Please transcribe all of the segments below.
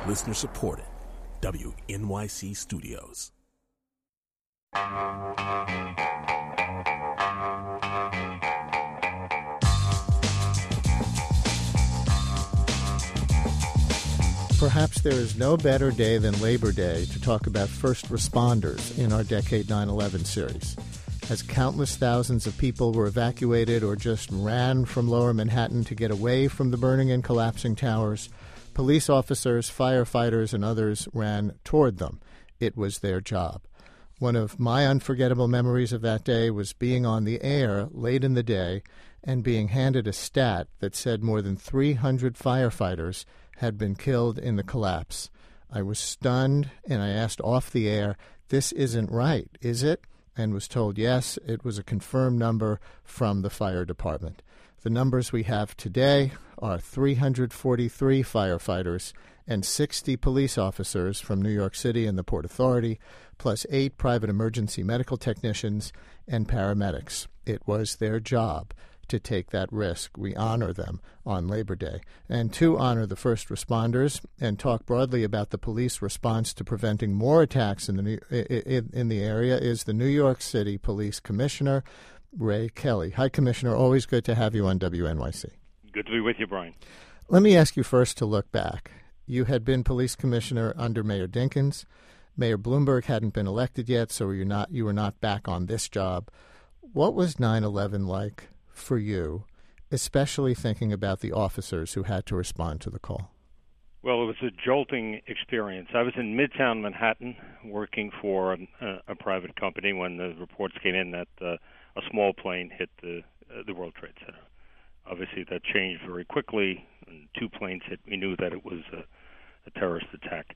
Listener supported. WNYC Studios. Perhaps there is no better day than Labor Day to talk about first responders in our Decade 9/11 series. As countless thousands of people were evacuated or just ran from Lower Manhattan to get away from the burning and collapsing towers, police officers, firefighters, and others ran toward them. It was their job. One of my unforgettable memories of that day was being on the air late in the day and being handed a stat that said more than 300 firefighters had been killed in the collapse. I was stunned, and I asked off the air, "This isn't right, is it?" and was told, yes, it was a confirmed number from the fire department. The numbers we have today are 343 firefighters and 60 police officers from New York City and the Port Authority, plus 8 private emergency medical technicians and paramedics. It was their job to take that risk. We honor them on Labor Day. And to honor the first responders and talk broadly about the police response to preventing more attacks in the area is the New York City Police Commissioner, Ray Kelly. Hi, Commissioner. Always good to have you on WNYC. Good to be with you, Brian. Let me ask you first to look back. You had been police commissioner under Mayor Dinkins. Mayor Bloomberg hadn't been elected yet, so you were not back on this job. What was 9/11 like for you, especially thinking about the officers who had to respond to the call? Well, it was a jolting experience. I was in Midtown Manhattan working for a private company when the reports came in that a small plane hit the World Trade Center. Obviously, that changed very quickly. And 2 planes hit. We knew that it was a terrorist attack.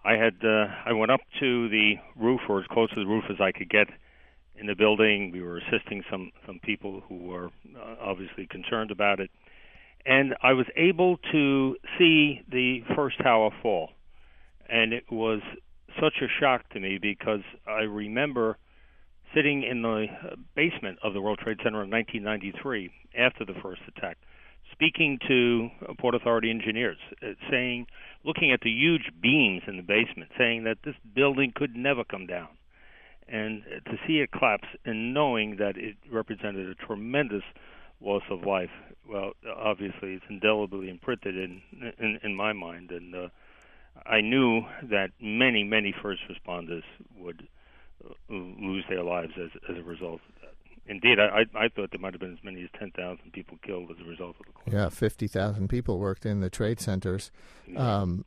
I went up to the roof, or as close to the roof as I could get in the building. We were assisting some people who were obviously concerned about it. And I was able to see the first tower fall. And it was such a shock to me because I remember sitting in the basement of the World Trade Center in 1993 after the first attack, speaking to Port Authority engineers, looking at the huge beams in the basement, saying that this building could never come down. And to see it collapse and knowing that it represented a tremendous loss of life, well, obviously it's indelibly imprinted in my mind. And I knew that many first responders would lose their lives as a result of that. Indeed, I thought there might have been as many as 10,000 people killed as a result of the collapse. Yeah, 50,000 people worked in the trade centers. And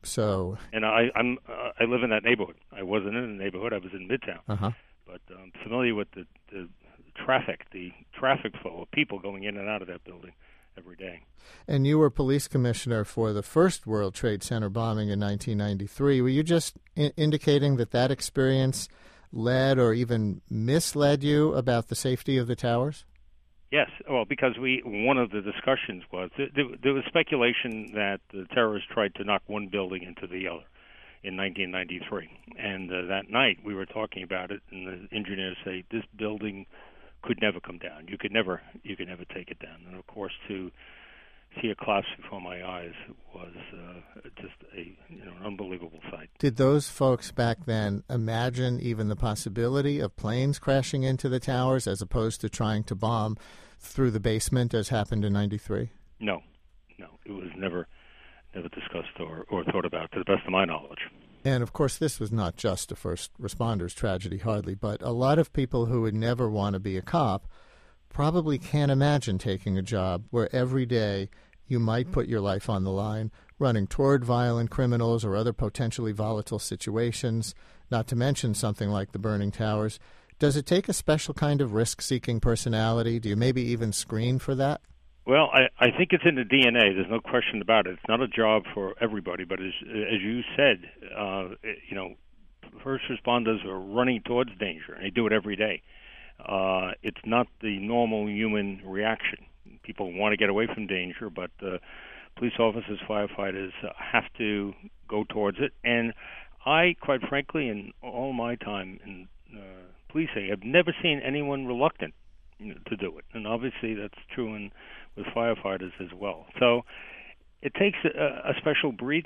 I live in that neighborhood. I wasn't in the neighborhood. I was in Midtown. Uh-huh. But I'm familiar with the traffic flow of people going in and out of that building every day. And you were police commissioner for the first World Trade Center bombing in 1993. Were you just indicating that experience led or even misled you about the safety of the towers? Yes. Well, because one of the discussions was there was speculation that the terrorists tried to knock one building into the other in 1993. And that night we were talking about it, and the engineers say this building could never come down. You could never take it down. And of course, to see it collapse before my eyes was just an unbelievable sight. Did those folks back then imagine even the possibility of planes crashing into the towers as opposed to trying to bomb through the basement as happened in 93? No. It was never discussed or thought about, to the best of my knowledge. And, of course, this was not just a first responders tragedy, hardly, but a lot of people who would never want to be a cop probably can't imagine taking a job where every day you might put your life on the line, running toward violent criminals or other potentially volatile situations, not to mention something like the burning towers. Does it take a special kind of risk-seeking personality? Do you maybe even screen for that? Well, I think it's in the DNA. There's no question about it. It's not a job for everybody, but as you said, first responders are running towards danger, and they do it every day. It's not the normal human reaction. People want to get away from danger, but police officers, firefighters have to go towards it. And I, quite frankly, in all my time in policing, have never seen anyone reluctant to do it. And obviously that's true with firefighters as well. So it takes a special breed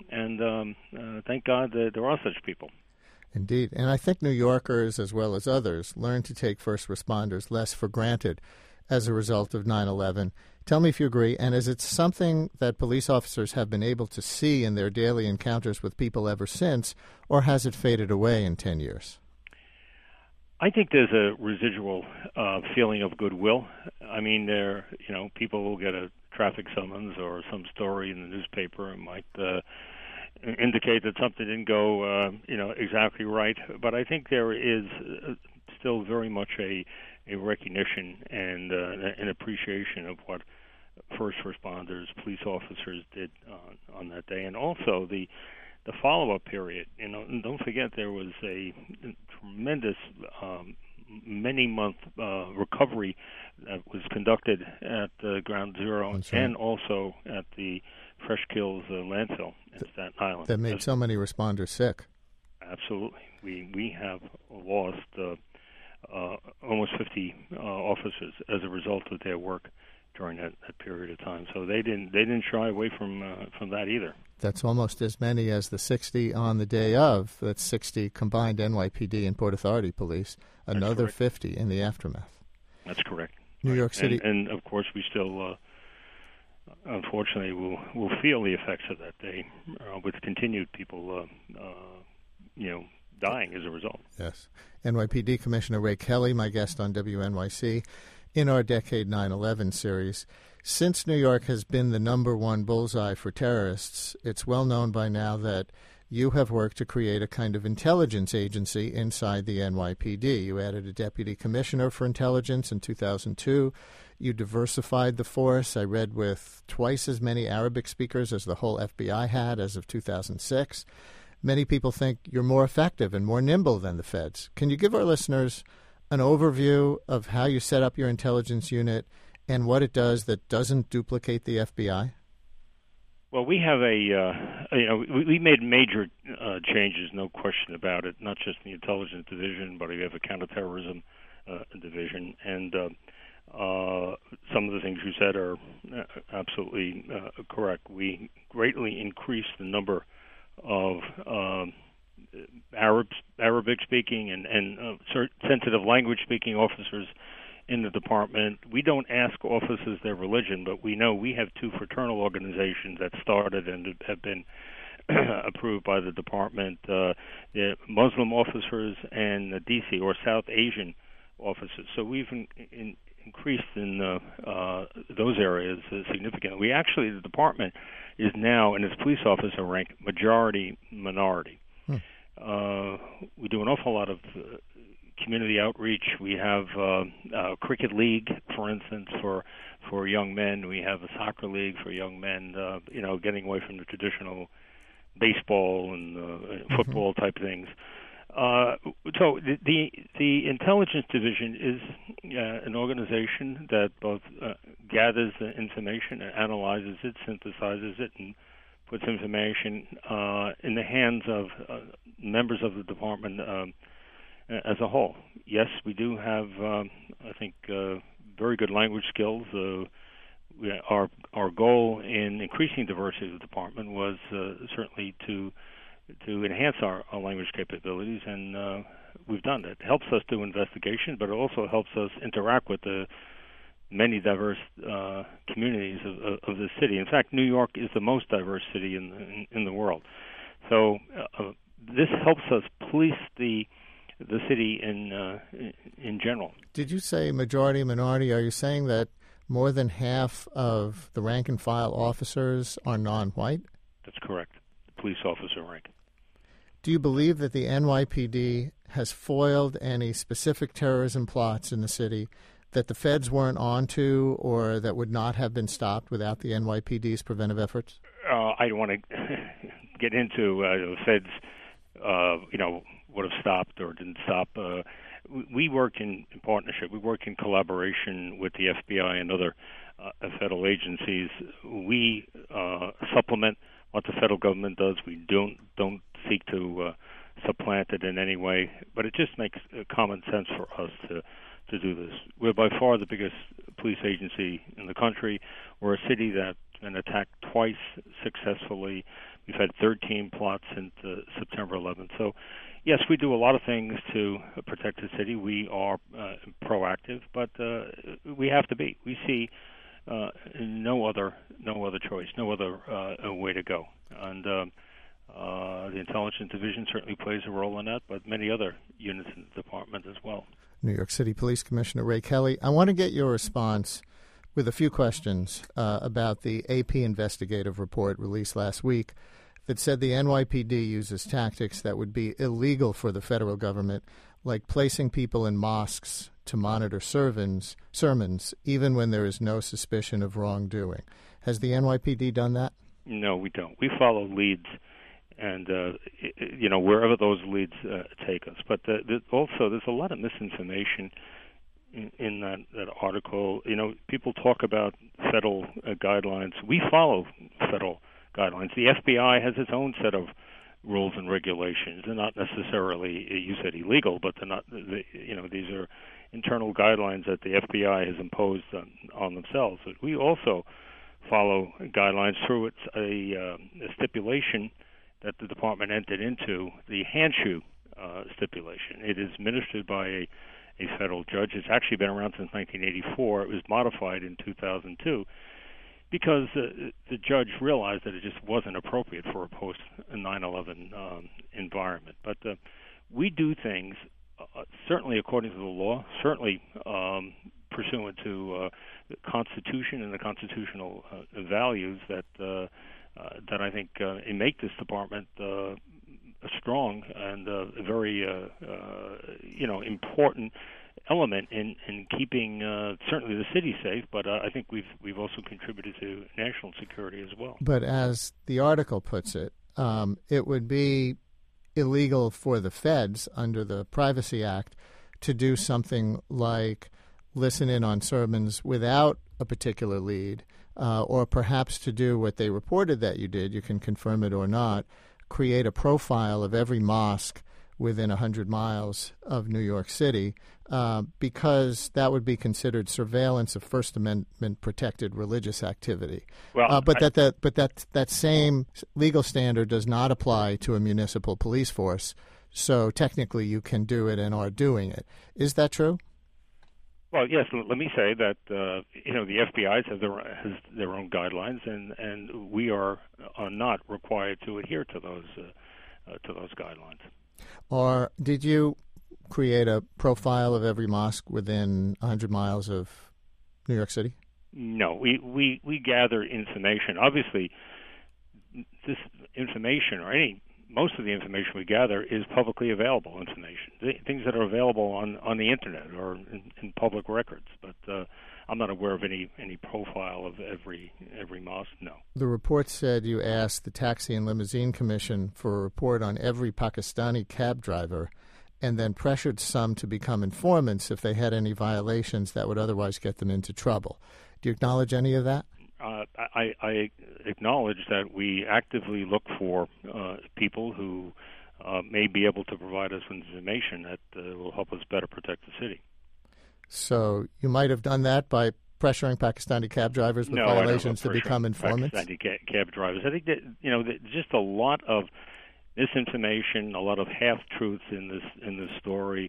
and thank God that there are such people. Indeed. And I think New Yorkers, as well as others, learn to take first responders less for granted as a result of 9/11. Tell me if you agree, and is it something that police officers have been able to see in their daily encounters with people ever since, or has it faded away in 10 years? I think there's a residual feeling of goodwill. I mean, people will get a traffic summons or some story in the newspaper and might indicate that something didn't go, exactly right. But I think there is still very much a recognition and an appreciation of what first responders, police officers did on that day, and also the follow-up period. And don't forget there was a tremendous many-month recovery that was conducted at Ground Zero and also at the Fresh Kills landfill in Staten Island. That made so many responders sick. Absolutely. We have lost almost 50 officers as a result of their work during that period of time. So they didn't shy away from that either. That's almost as many as the 60 on the day of. That's 60 combined NYPD and Port Authority police. Another 50 in the aftermath. That's correct. New York City, and of course we still, unfortunately, will feel the effects of that day with continued people, dying as a result. Yes. NYPD Commissioner Ray Kelly, my guest on WNYC, in our Decade 9/11 series. Since New York has been the number one bullseye for terrorists, it's well known by now that you have worked to create a kind of intelligence agency inside the NYPD. You added a deputy commissioner for intelligence in 2002. You diversified the force, I read, with twice as many Arabic speakers as the whole FBI had as of 2006. Many people think you're more effective and more nimble than the feds. Can you give our listeners an overview of how you set up your intelligence unit and what it does that doesn't duplicate the FBI? Well, we have we made major changes, no question about it, not just in the intelligence division, but we have a counterterrorism division. And some of the things you said are absolutely correct. We greatly increased the number of Arabic-speaking and sensitive language-speaking officers in the department. We don't ask officers their religion, but we know we have two fraternal organizations that started and have been approved by the department, the Muslim officers and the DC or South Asian officers. So we've increased in those areas significantly. We actually, the department is now, in its police officer rank, majority minority. We do an awful lot of community outreach. We have a cricket league, for instance, for young men. We have a soccer league for young men, getting away from the traditional baseball and football type things. So the intelligence division is an organization that both gathers the information and analyzes it, synthesizes it, and puts information in the hands of members of the department as a whole. Yes, we do have, I think, very good language skills. Our goal in increasing diversity of the department was certainly to enhance our language capabilities, and we've done that. It helps us do investigation, but it also helps us interact with the many diverse communities of the city. In fact, New York is the most diverse city in the world. So this helps us police the city in general. Did you say majority minority? Are you saying that more than half of the rank and file officers are non-white? That's correct. The police officer rank. Do you believe that the NYPD has foiled any specific terrorism plots in the city that the feds weren't onto or that would not have been stopped without the NYPD's preventive efforts? I don't want to get into the feds, would have stopped or didn't stop. We work in partnership. We work in collaboration with the FBI and other federal agencies. We supplement what the federal government does. We don't seek to supplant it in any way, but it just makes common sense for us to do this. We're by far the biggest police agency in the country. We're a city that's been attacked twice successfully. We We've had 13 plots since September 11th. So, yes, we do a lot of things to protect the city. We are proactive, but we have to be. We see no other choice, no other way to go. And the Intelligence Division certainly plays a role in that, but many other units in the department as well. New York City Police Commissioner Ray Kelly, I want to get your response with a few questions about the AP investigative report released last week that said the NYPD uses tactics that would be illegal for the federal government, like placing people in mosques to monitor sermons, even when there is no suspicion of wrongdoing. Has the NYPD done that? No, we don't. We follow leads, and wherever those leads take us. But also, there's a lot of misinformation in that article. People talk about federal guidelines. We follow federal guidelines. The FBI has its own set of rules and regulations. They're not necessarily, you said, illegal, but they're not. These are internal guidelines that the FBI has imposed on themselves. But we also follow guidelines through a stipulation that the department entered into, the Handshoe stipulation. It is administered by a federal judge. It's actually been around since 1984. It was modified in 2002 because the judge realized that it just wasn't appropriate for a post-9/11 environment. But we do things certainly according to the law, certainly pursuant to the Constitution and the constitutional values that I think make this department a strong and a very important element in keeping certainly the city safe, but I think we've also contributed to national security as well. But as the article puts it, it would be illegal for the feds under the Privacy Act to do something like listen in on sermons without a particular lead, or perhaps to do what they reported that you did, you can confirm it or not, create a profile of every mosque within 100 miles of New York City, because that would be considered surveillance of First Amendment protected religious activity. Well, that same legal standard does not apply to a municipal police force. So technically, you can do it and are doing it. Is that true? Well, yes. Let me say that the FBI has their own guidelines, and we are not required to adhere to those guidelines. Or did you create a profile of every mosque within 100 miles of New York City? No, we gather information. Obviously, this information, or most of the information we gather, is publicly available information. Things that are available on the internet or in public records. But I'm not aware of any profile of every mosque. No. The report said you asked the Taxi and Limousine Commission for a report on every Pakistani cab driver, and then pressured some to become informants if they had any violations that would otherwise get them into trouble. Do you acknowledge any of that? I acknowledge that we actively look for people who may be able to provide us with information that will help us better protect the city. So you might have done that by pressuring Pakistani cab drivers with violations to become informants? Pakistani cab drivers. I think that there's just a lot of misinformation, a lot of half-truths in this story.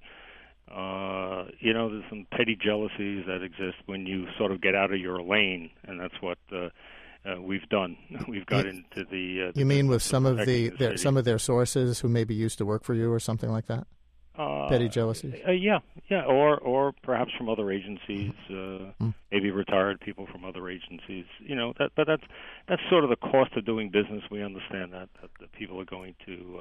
There's some petty jealousies that exist when you sort of get out of your lane, and that's what we've done. We've got into the. You mean with some of their sources who maybe used to work for you or something like that? Petty jealousies. Yeah, or perhaps from other agencies, maybe retired people from other agencies. But that's sort of the cost of doing business. We understand that the people are going to.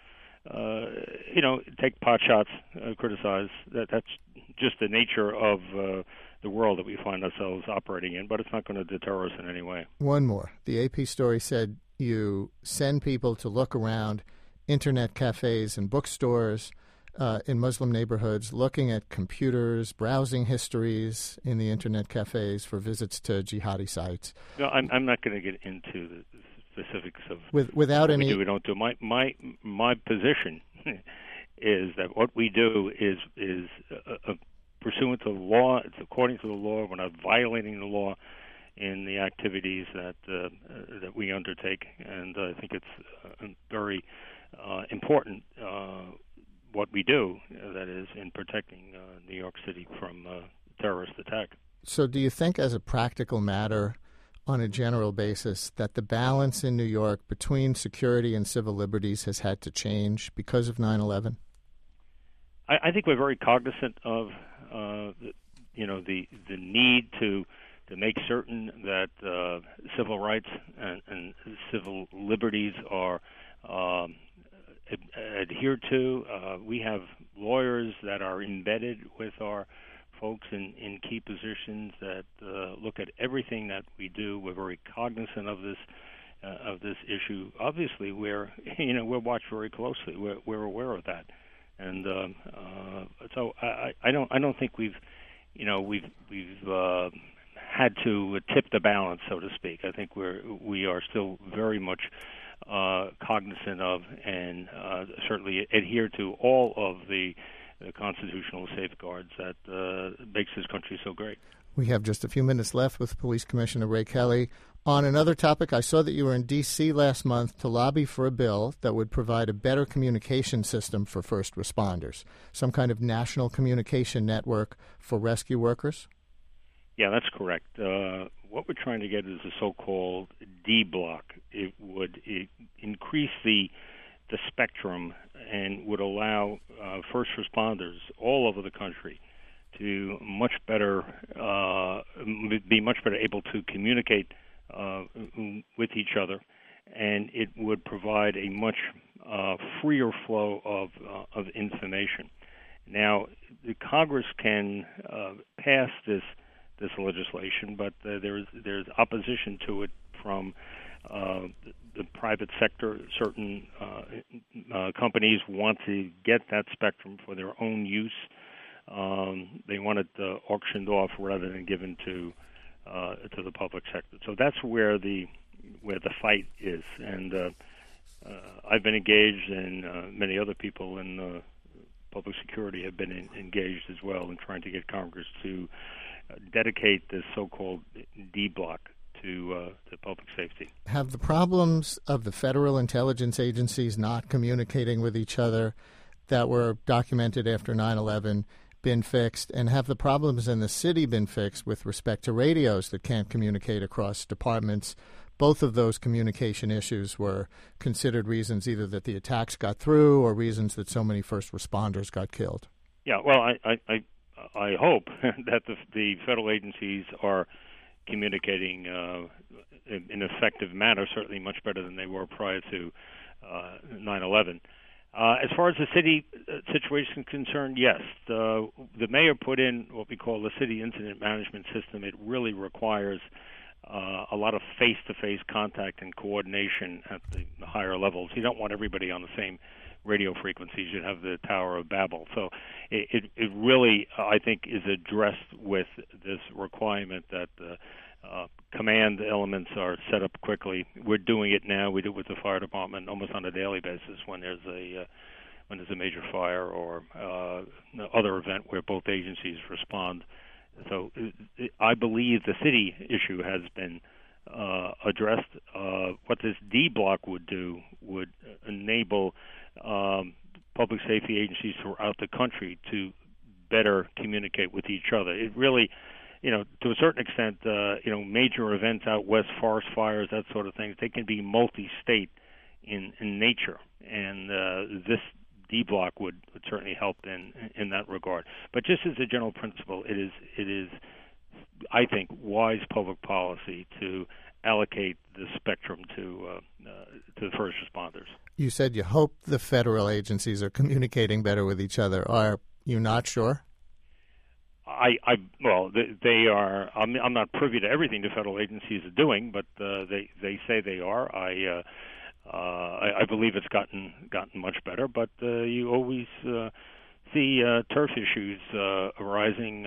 Take pot shots, criticize. That's just the nature of the world that we find ourselves operating in, but it's not going to deter us in any way. One more. The AP story said you send people to look around internet cafes and bookstores in Muslim neighborhoods, looking at computers, browsing histories in the internet cafes for visits to jihadi sites. No, I'm not going to get into the specifics of without any. We don't do. My position is that what we do is pursuant to the law. It's according to the law. We're not violating the law, in the activities that we undertake, and I think it's very important what we do, that is, in protecting New York City from terrorist attack. So do you think, as a practical matter, on a general basis, that the balance in New York between security and civil liberties has had to change because of 9/11? I think we're very cognizant of the need to make certain that civil rights and civil liberties are adhered to. We have lawyers that are embedded with our folks in key positions that look at everything that we do. We're very cognizant of this issue. Obviously, we're watched very closely. We're aware of that, and so I don't think we've had to tip the balance, so to speak. I think we are still very much cognizant of and certainly adhere to all of the constitutional safeguards that makes this country so great. We have just a few minutes left with Police Commissioner Ray Kelly. On another topic, I saw that you were in D.C. last month to lobby for a bill that would provide a better communication system for first responders, some kind of national communication network for rescue workers? Yeah, that's correct. What we're trying to get is a so-called D block. It would increase the spectrum and would allow first responders all over the country to be much better able to communicate with each other, and it would provide a much freer flow of information. Now, the Congress can pass this legislation, but there's opposition to it from the private sector. Certain companies want to get that spectrum for their own use. They want it auctioned off rather than given to the public sector. So that's where the fight is, and I've been engaged, and many other people in public security have been engaged as well in trying to get Congress to dedicate this so-called D block to public safety. Have the problems of the federal intelligence agencies not communicating with each other that were documented after 9/11 been fixed, and have the problems in the city been fixed with respect to radios that can't communicate across departments? Both of those communication issues were considered reasons either that the attacks got through or reasons that so many first responders got killed. Yeah, well, I hope that the federal agencies are communicating in an effective manner, certainly much better than they were prior to 9/11. As far as the city situation is concerned, yes, the mayor put in what we call the city incident management system. It really requires a lot of face-to-face contact and coordination at the higher levels. You don't want everybody on the same radio frequencies. You'd have the Tower of Babel. So it really, I think, is addressed with this requirement that command elements are set up quickly. We're doing it now. We do it with the fire department almost on a daily basis when there's a major fire or other event where both agencies respond. So I believe the city issue has been addressed. What this D block would do would enable public safety agencies throughout the country to better communicate with each other. It really, to a certain extent, major events out west, forest fires, that sort of thing, they can be multi-state in nature, and this D block would certainly help in that regard. But just as a general principle, it is, I think, wise public policy to allocate the spectrum to the first responders. You said you hope the federal agencies are communicating better with each other. Are you not sure? They are. I'm not privy to everything the federal agencies are doing, but they say they are. I believe it's gotten much better, but you always see turf issues arising.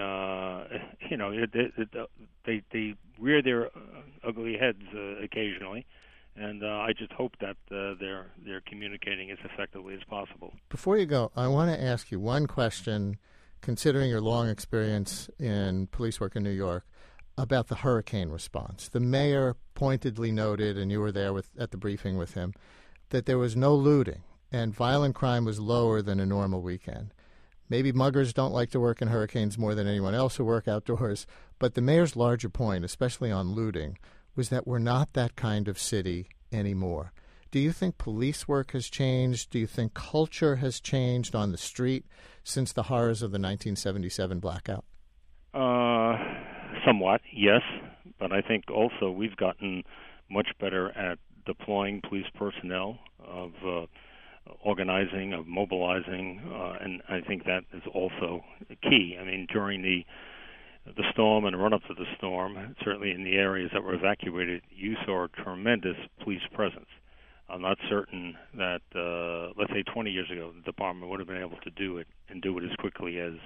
They rear their ugly heads occasionally, and I just hope that they're communicating as effectively as possible. Before you go, I want to ask you one question. Considering your long experience in police work in New York, about the hurricane response. The mayor pointedly noted, and you were there at the briefing with him, that there was no looting and violent crime was lower than a normal weekend. Maybe muggers don't like to work in hurricanes more than anyone else who work outdoors, but the mayor's larger point, especially on looting, was that we're not that kind of city anymore. Do you think police work has changed? Do you think culture has changed on the street since the horrors of the 1977 blackout? Somewhat, yes. But I think also we've gotten much better at deploying police personnel, of organizing, of mobilizing, and I think that is also key. I mean, during the storm and the run-up to the storm, certainly in the areas that were evacuated, you saw a tremendous police presence. I'm not certain that, let's say 20 years ago, the department would have been able to do it and do it as quickly as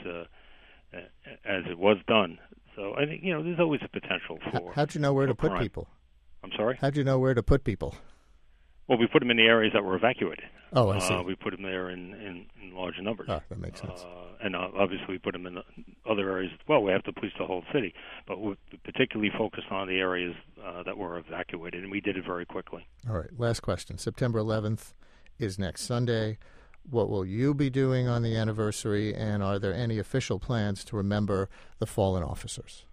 it was done. So I think, there's always a potential for. How'd you know where to put crime. people? I'm sorry? How'd you know where to put people? Well, we put them in the areas that were evacuated. Oh, I see. We put them there in large numbers. Oh, that makes sense. And obviously we put them in other areas. Well, we have to police the whole city, but we particularly focused on the areas that were evacuated, and we did it very quickly. All right, last question. September 11th is next Sunday. What will you be doing on the anniversary, and are there any official plans to remember the fallen officers?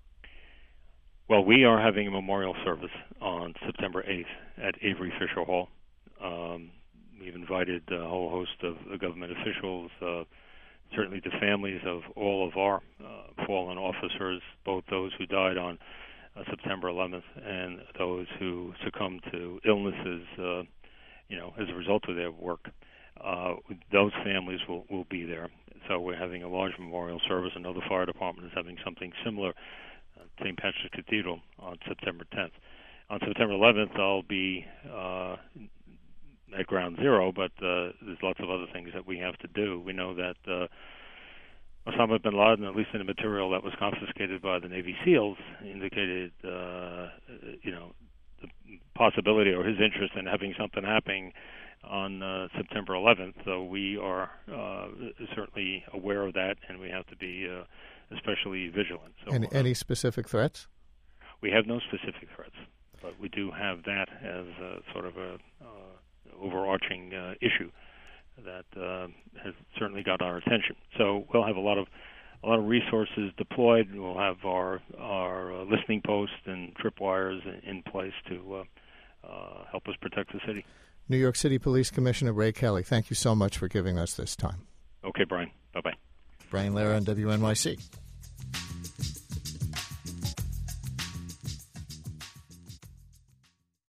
Well, we are having a memorial service on September 8th at Avery Fisher Hall. We've invited a whole host of government officials, certainly the families of all of our fallen officers, both those who died on September 11th and those who succumbed to illnesses, as a result of their work. Those families will be there. So we're having a large memorial service. Another fire department is having something similar at St. Patrick's Cathedral on September 10th. On September 11th, I'll be at Ground Zero, but there's lots of other things that we have to do. We know that Osama bin Laden, at least in the material that was confiscated by the Navy SEALs, indicated, the possibility or his interest in having something happening on September 11th. So we are certainly aware of that, and we have to be especially vigilant. So, any specific threats? We have no specific threats, but we do have that as sort of a overarching issue that has certainly got our attention. So we'll have a lot of resources deployed. We'll have our listening posts and tripwires in place to help us protect the city. New York City Police Commissioner Ray Kelly, thank you so much for giving us this time. Okay, Brian. Bye-bye. Brian Lehrer on WNYC.